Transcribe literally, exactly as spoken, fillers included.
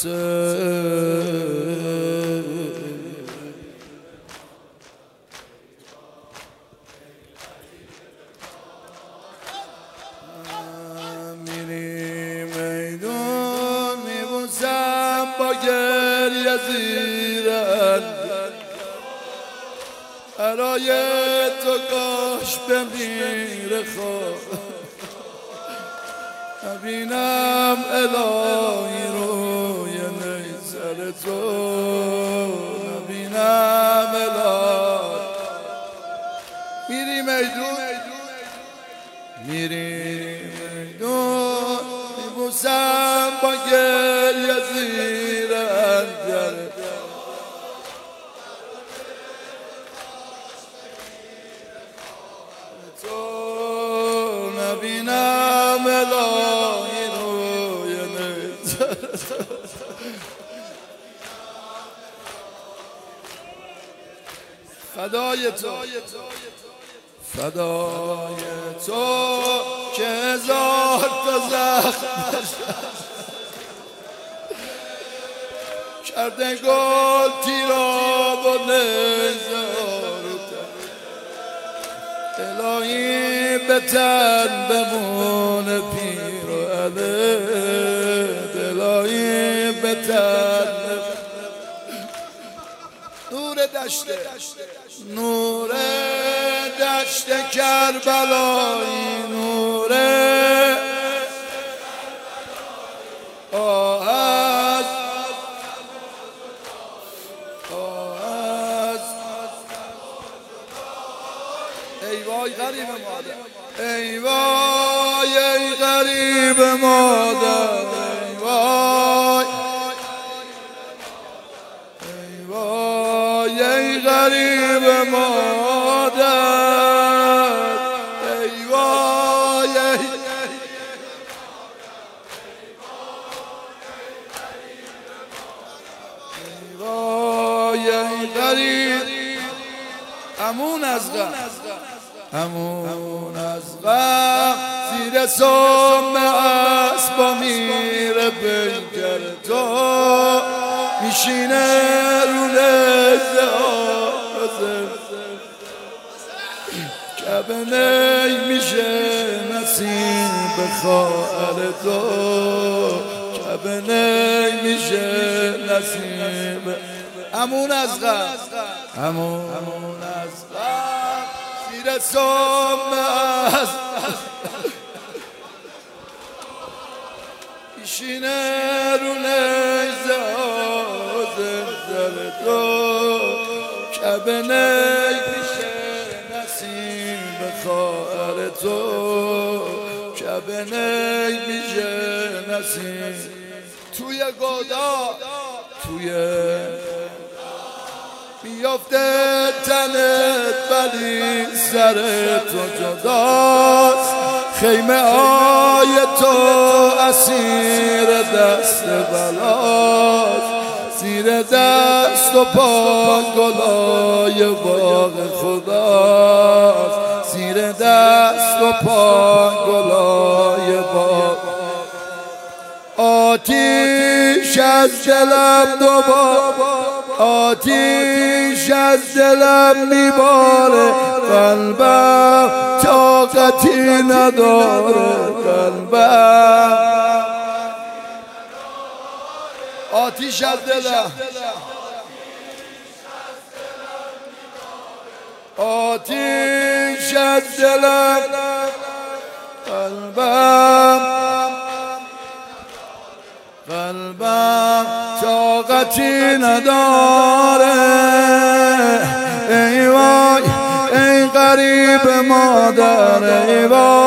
میری میدون میبوسم با گریه زیرن برای تو کاش بمیره خود نبینم الهی روی نیزر تو نبینم الهی میری میدون میری میدون میبوسم با گریه زیر انجره تو نبینم الهی روی نیزر فدای تو فدای تو که هزار تا زخم کرده گل تیراب و نزار الهی به تن بمونه پیر و علد الهی به تن نور دشته نور دشت کربلایی نور آه از آه از ای وای غریب مادر ای وای ای غریب مادر ای وای ای وای ای غریب مادر ای وای ای وای ای غریب امون از غم امون از غم زیر سم اسبا میره بنگر تو میشینه رو لحظه آزم کبنه میشه نصیب خواهر تو کبنه میشه نصیب امون از غم امون از غم زیر سم اسب میشینه رو نیزه آزم در تو کبنه میشه نصیب خواهر تو کبنه میشه نصیب توی گدا توی میافته تنت ولی سر تو جداست خیمه های تو اسیر دست بلاست زیر دست و پا گلای باغ خداست زیر دست و پا گلای باغ آتیش از دلم دوباره آتیش از دلم میباره قلبم طاقتی نداره قلبم آتیش از دلم آتیش از دلم قلبم قلبم طاقتی نداره ای وای ای غریب مادر ای وای